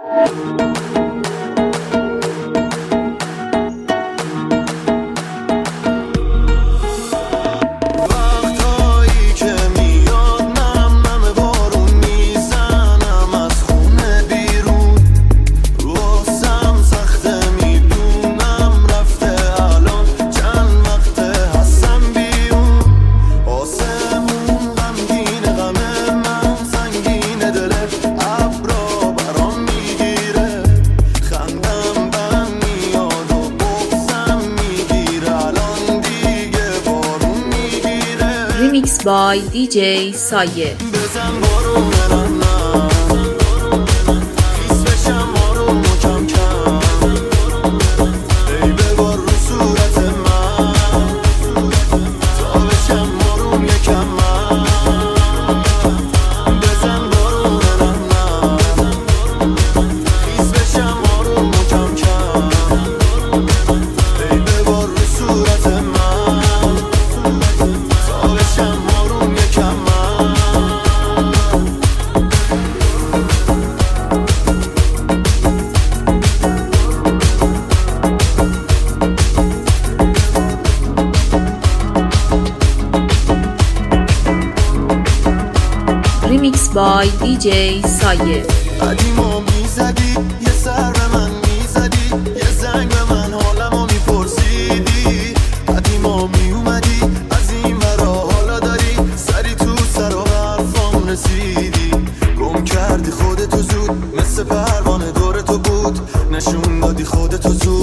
Remix by DJ سایه. Remix by DJ سایه. قدیما میزدی یه سر به من میزدی، یه زنگ به من حالمو میپرسیدی، قدیما میومدی از این ورا حالا داری سری تو سر و حرفام رسیدی، گم کردی خودتو زود مثل پروانه دور تو بود، نشون دادی خودتو زود